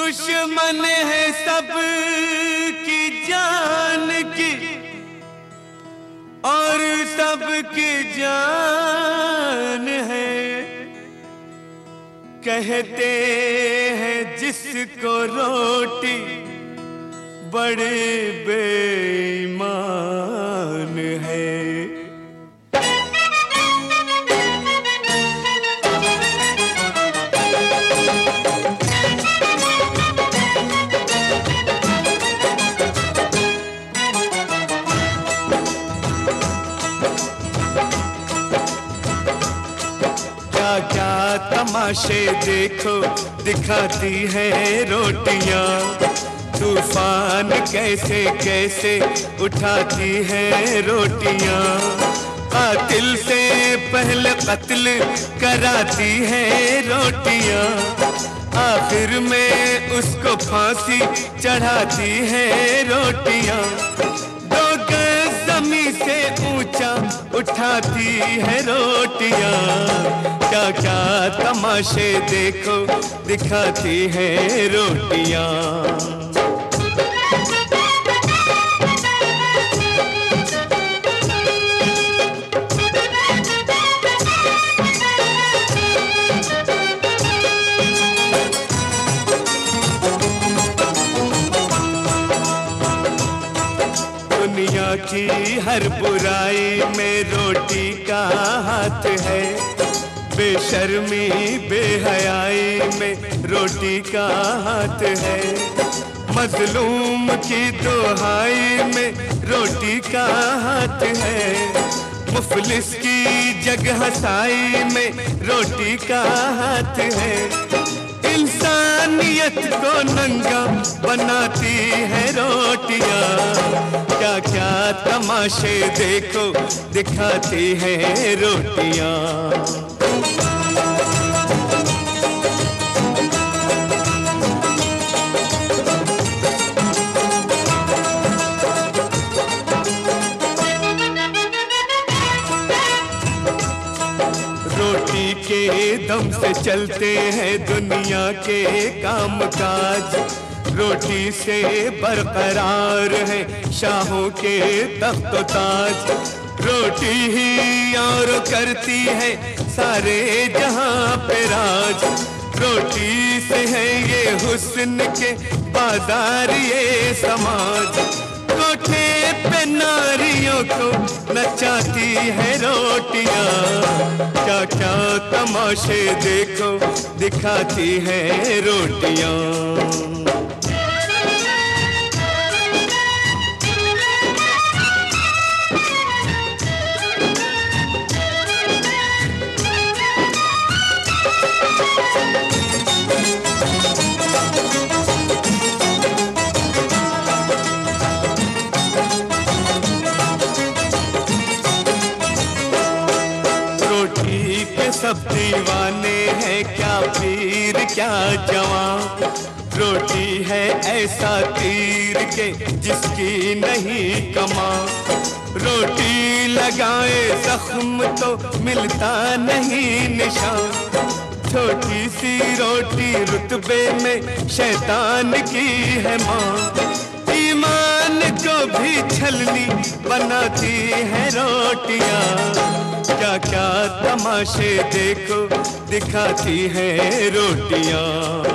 दुश्मन है सब की जान की और सबकी जान है। कहते हैं जिसको रोटी बड़े बेईमान है। क्या तमाशे देखो दिखाती है रोटियां, तूफान कैसे कैसे उठाती है रोटियां। कातिल से पहले कत्ल कराती है रोटियां, आखिर में उसको फांसी चढ़ाती है रोटियां। दो गज ज़मीन से ऊंचा उठाती है रोटियां। क्या क्या तमाशे देखो दिखाती है रोटियां। दुनिया की हर बुराई में रोटी का हाथ है, बेशर्मी बेहयाई में रोटी का हाथ है। मजलूम की दुहाई में रोटी का हाथ है, मुफलिस की जगह साई में रोटी का हाथ है। इंसानियत को नंगा बनाती है रोटियां। क्या क्या तमाशे देखो दिखाती है रोटियां। रोटी के दम से चलते हैं दुनिया के काम काज, रोटी से बरकरार है शाहों के तख्त ताज। रोटी ही और करती है सारे जहां पे राज, रोटी से है ये हुस्न के बाजार ये समाज। कोठे पे नारियों को नचाती है रोटियां। क्या क्या तमाशे देखो दिखाती है रोटियां। सब दीवाने हैं क्या पीर क्या जवां, रोटी है ऐसा तीर के जिसकी नहीं कमा। रोटी लगाए जख्म तो मिलता नहीं निशान, छोटी सी रोटी रुतबे में शैतान की है माँ। ईमान को भी छलनी बनाती है रोटियां। क्या क्या तमाशे देखो दिखाती है रोटियां।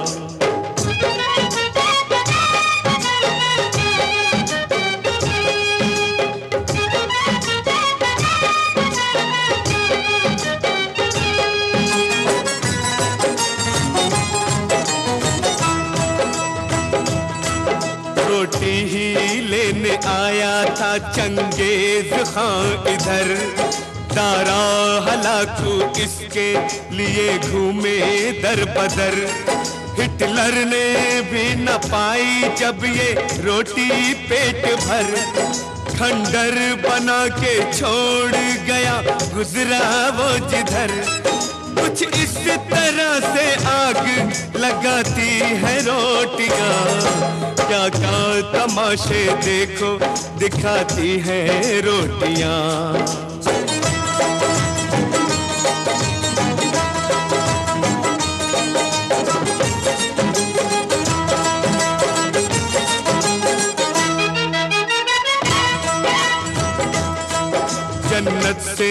रोटी ही लेने आया था चंगेज खां इधर, दारा हलाकू इसके लिए घूमे दर बदर। हिटलर ने भी न पाई जब ये रोटी पेट भर, खंडर बना के छोड़ गया गुजरा वो जिधर। कुछ इस तरह से आग लगाती है रोटियां। क्या क्या तमाशे देखो दिखाती है रोटियां।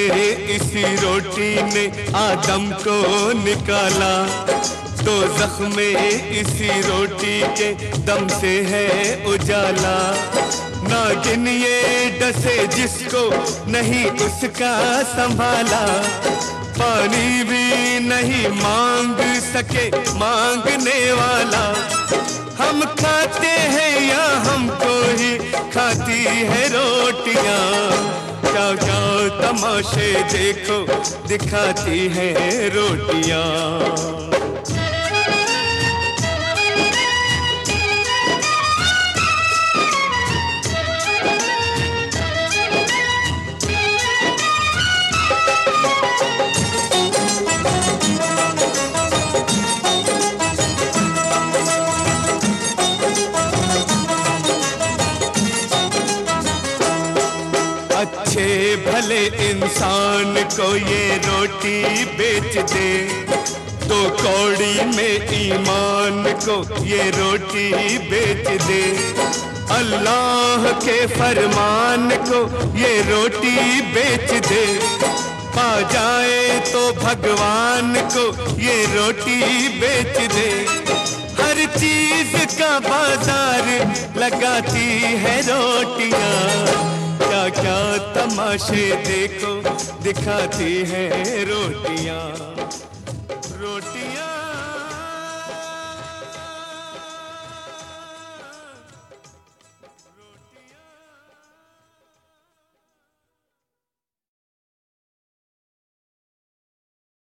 इसी रोटी ने आदम को निकाला, दोज़ख में इसी रोटी के दम से है उजाला। नागिन ये डसे जिसको नहीं उसका संभाला, पानी भी नहीं मांग सके मांगने वाला। हम खाते हैं या हमको ही खाती है रोटियां, क्या क्या तमाशे देखो दिखाती है रोटियां। अच्छे भले इंसान को ये रोटी बेच दे, तो कौड़ी में ईमान को ये रोटी बेच दे। अल्लाह के फरमान को ये रोटी बेच दे, पा जाए तो भगवान को ये रोटी बेच दे। हर चीज का बाजार लगाती है रोटियां, क्या क्या तमाशे देखो दिखाती है रोटियां।